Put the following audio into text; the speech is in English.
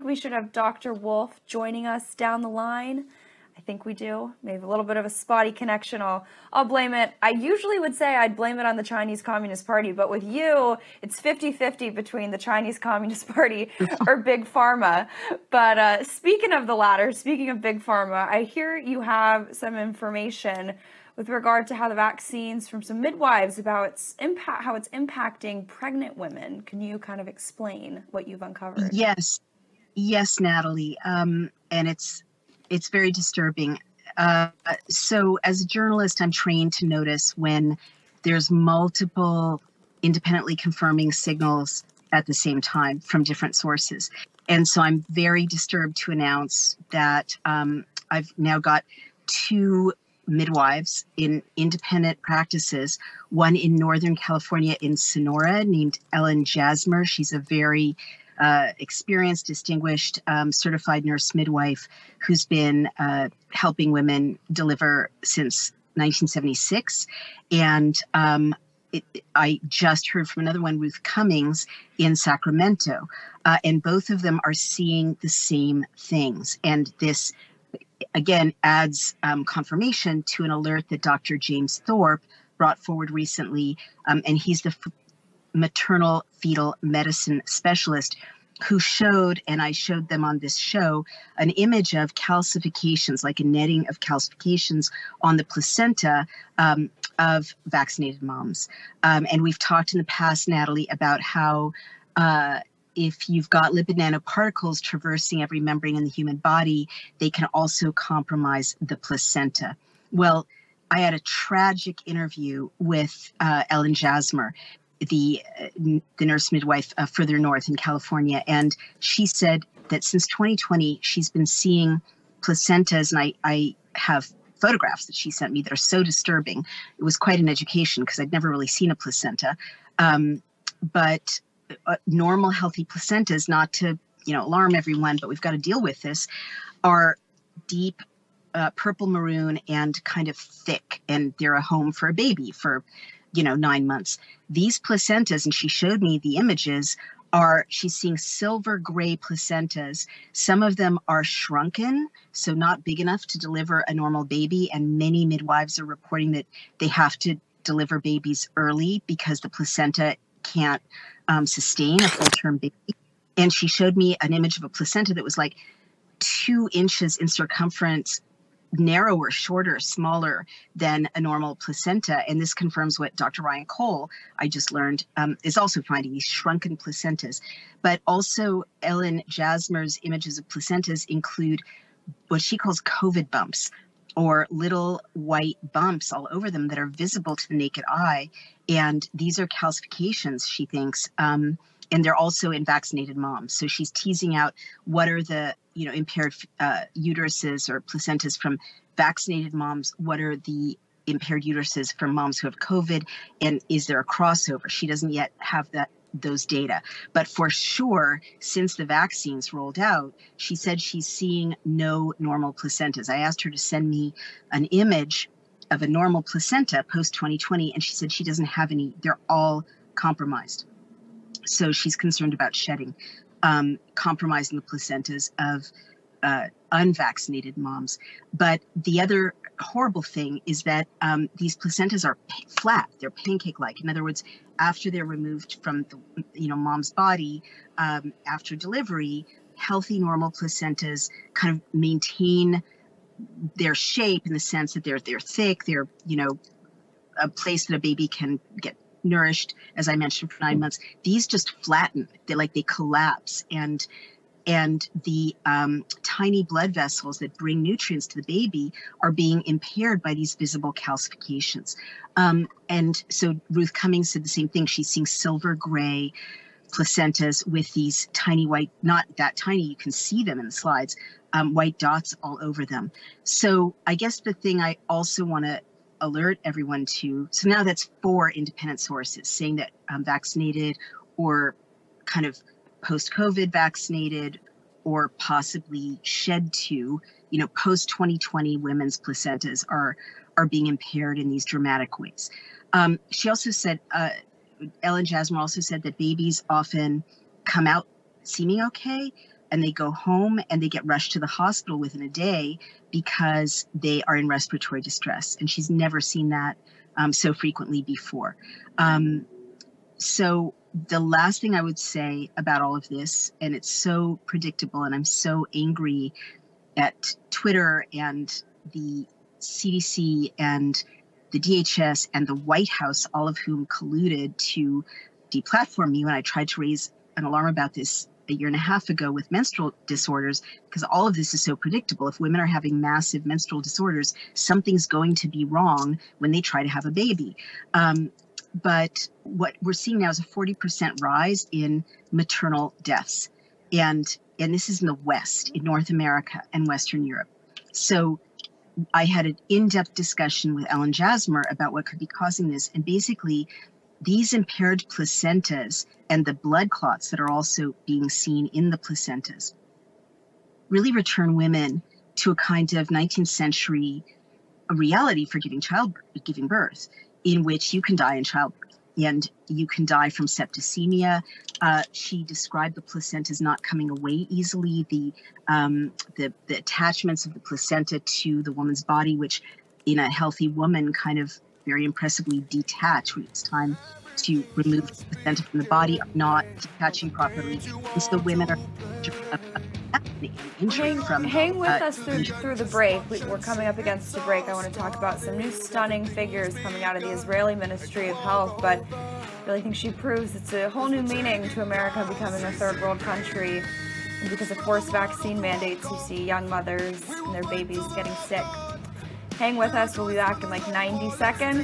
We should have Dr. Wolf joining us down the line. I think we do. Maybe a little bit of a spotty connection. I'll blame it. I usually would say I'd blame it on the Chinese Communist Party, but with you, it's 50-50 between the Chinese Communist Party or Big Pharma. But speaking of the latter, speaking of Big Pharma, I hear you have some information with regard to how the vaccines from some midwives about its impact, how it's impacting pregnant women. Can you kind of explain what you've uncovered? Yes, Natalie. And it's very disturbing. So as a journalist, I'm trained to notice when there's multiple independently confirming signals at the same time from different sources. And so I'm very disturbed to announce that I've now got two midwives in independent practices, one in Northern California in Sonora named Ellen Jasmer. She's a very experienced, distinguished, certified nurse midwife who's been helping women deliver since 1976. And I just heard from another one, Ruth Cummings, in Sacramento. And both of them are seeing the same things. And this, again, adds confirmation to an alert that Dr. James Thorpe brought forward recently. And he's the maternal fetal medicine specialist who showed, and I showed them on this show, an image of calcifications, like a netting of calcifications on the placenta of vaccinated moms. And we've talked in the past, Natalie, about how if you've got lipid nanoparticles traversing every membrane in the human body, they can also compromise the placenta. Well, I had a tragic interview with Ellen Jasmer, the nurse midwife further north in California. And she said that since 2020, she's been seeing placentas, and I have photographs that she sent me that are so disturbing. It was quite an education because I'd never really seen a placenta. But normal, healthy placentas, not to alarm everyone, but we've got to deal with this, are deep purple maroon and kind of thick, and they're a home for a baby for 9 months. These placentas, and she showed me the images, she's seeing silver gray placentas. Some of them are shrunken, so not big enough to deliver a normal baby. And many midwives are reporting that they have to deliver babies early because the placenta can't sustain a full-term baby. And she showed me an image of a placenta that was like 2 inches in circumference, narrower, shorter, smaller than a normal placenta. And this confirms what Dr. Ryan Cole, I just learned, is also finding, these shrunken placentas. But also Ellen Jasmer's images of placentas include what she calls COVID bumps, or little white bumps all over them that are visible to the naked eye. And these are calcifications, she thinks. And they're also in vaccinated moms. So she's teasing out what are the impaired uteruses or placentas from vaccinated moms, what are the impaired uteruses from moms who have COVID, and is there a crossover? She doesn't yet have those data. But for sure, since the vaccines rolled out, she said she's seeing no normal placentas. I asked her to send me an image of a normal placenta post-2020, and she said she doesn't have any. They're all compromised. So she's concerned about shedding, compromising the placentas of unvaccinated moms. But the other horrible thing is that these placentas are flat. They're pancake-like. In other words, after they're removed from the mom's body after delivery, healthy, normal placentas kind of maintain their shape in the sense that they're thick. They're a place that a baby can get nourished, as I mentioned, for 9 months. These just flatten. They collapse, and the tiny blood vessels that bring nutrients to the baby are being impaired by these visible calcifications. And so Ruth Cummings said the same thing. She's seeing silver gray placentas with these tiny white, not that tiny, you can see them in the slides, white dots all over them. So I guess the thing I also want to alert everyone to, so now that's 4 independent sources saying that vaccinated or kind of post-COVID vaccinated or possibly shed to, post-2020 women's placentas are being impaired in these dramatic ways. She also said, Ellen Jasmer also said that babies often come out seeming okay, and they go home and they get rushed to the hospital within a day because they are in respiratory distress. And she's never seen that so frequently before. So the last thing I would say about all of this, and it's so predictable, and I'm so angry at Twitter and the CDC and the DHS and the White House, all of whom colluded to deplatform me when I tried to raise an alarm about this a year and a half ago with menstrual disorders, because all of this is so predictable. If women are having massive menstrual disorders, something's going to be wrong when they try to have a baby. But what we're seeing now is a 40% rise in maternal deaths. And this is in the West, in North America and Western Europe. So I had an in-depth discussion with Ellen Jasmer about what could be causing this. And basically, these impaired placentas and the blood clots that are also being seen in the placentas really return women to a kind of 19th century reality for giving birth, in which you can die in childbirth and you can die from septicemia. She described the placentas not coming away easily, the attachments of the placenta to the woman's body, which in a healthy woman kind of very impressively detach when it's time to remove the placenta from the body, are not detaching properly. And so women are injured from... Hang with us through the break. We're coming up against the break. I want to talk about some new stunning figures coming out of the Israeli Ministry of Health, but I really think she proves it's a whole new meaning to America becoming a third world country. And because of forced vaccine mandates, you see young mothers and their babies getting sick. Hang with us. We'll be back in like 90 seconds.